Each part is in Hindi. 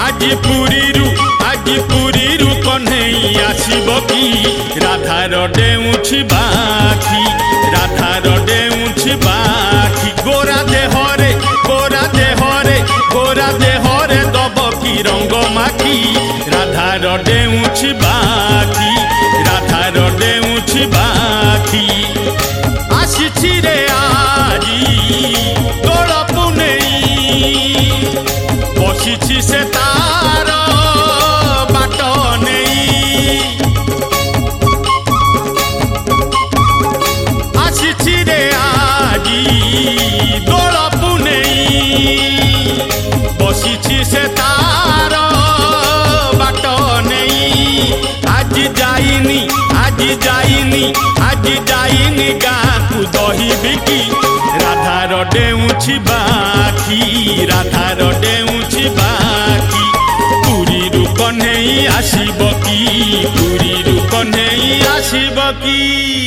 আজি পুରୀରୁ କହ୍ନେଇ ଆସିବ କି ରାଧାର ଡେଉଁଛି ବାଖି ରାଧାର ଡେଉଁଛି ବାଖି ଗୋରା ଦେହରେ ଦବ କି ରଙ୍ଗ ମାଖି ରାଧାର ଡେଉଁଛି ବାଖି ରାଧାର ଡେଉଁଛି ବାଖି ଆସିଛି ରେ ଆଜି ଦୋଳ ପୁନେଇ ବସିଛି ସେ ତାର ବାଟ ନେଇ ଆସିଛି ରେ ଆଜି ଦୋଳ ପୁନେଇ ବସିଛି ସେ ତାର ବାଟ ନେଇ ଆଜି ଯାଇନି ଗାଁକୁ ଦହି ବିକି ରାଧାର ଡେଉଁଛି ବାଖି ରାଧାର ଡେଉଁଛି ବାଖି ପୁରୀରୁ କହ୍ନେଇ ଆସିବ କି ପୁରୀରୁ କହ୍ନେଇ ଆସିବ କି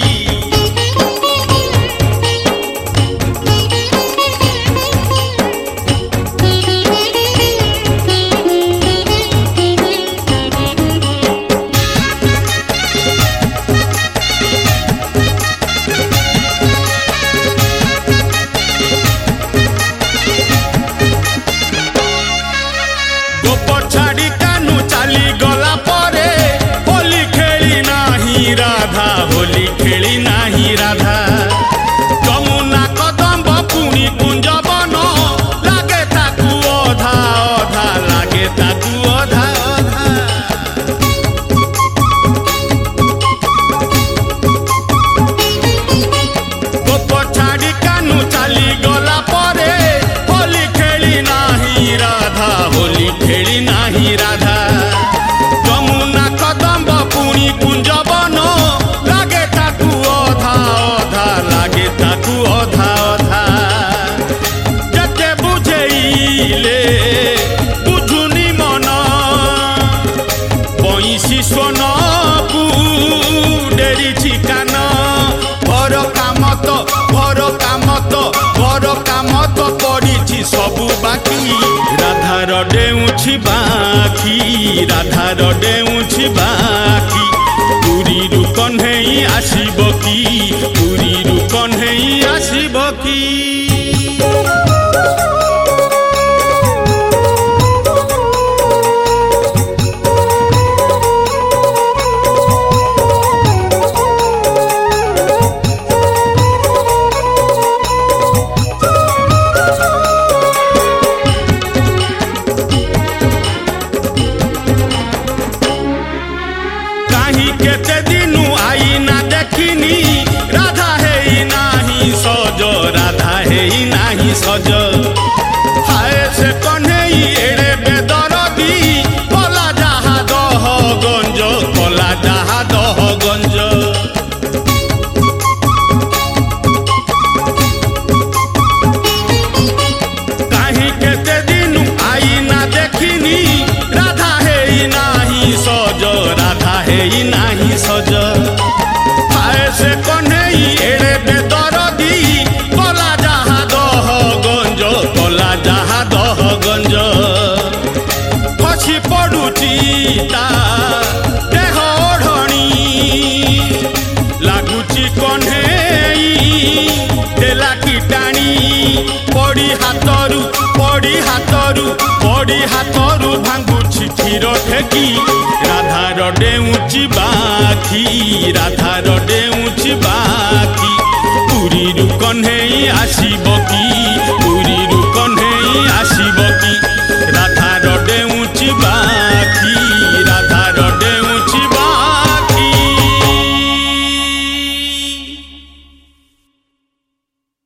होली खेली नाही राधा जमुना कदम्ब पुणी कुंज बन लागे ताकू अधा अधा लागे ताकू अधा अधा गोप छाड़ी कानू चली गला परे होली खेली नाही राधा होली खेली नाही राधा जमुना कदम्ब पुणी कुंज बन अधा अधा जते बुझेइले बुझुनी मन बंशी सोनकू डेरिछि कान घर काम तो पड़िछि सबु बाकी राधार डेउछि बाखी राधार डेउछि बाखी पुरीरू कन्हेई आसिब की पुरीरू कन्हेई आसिब की केते दिनु आई ना देखिनी राधा है नाही सज राधा है नाही सज हाय से कन्हेई एड़े बेदरदी कला जाहा दह गंज कला जाहा दह गंज काहे केते दिनु आई ना देखिनी राधा है नाही सज राधा है नाही सज हाय से कन्हेई एड़े बेदरदी कला जाहा दह गंज कला जाहा दह गंज खसी पड़ुची ता देह ओढ़णी लागुची कन्हेई देला की टाणी पड़ी हाथरू भांगुची क्षीर ठेकी राधार डेउछि बाखी राधार डेउछि बाखी पुरीरू कन्हेई आसिब की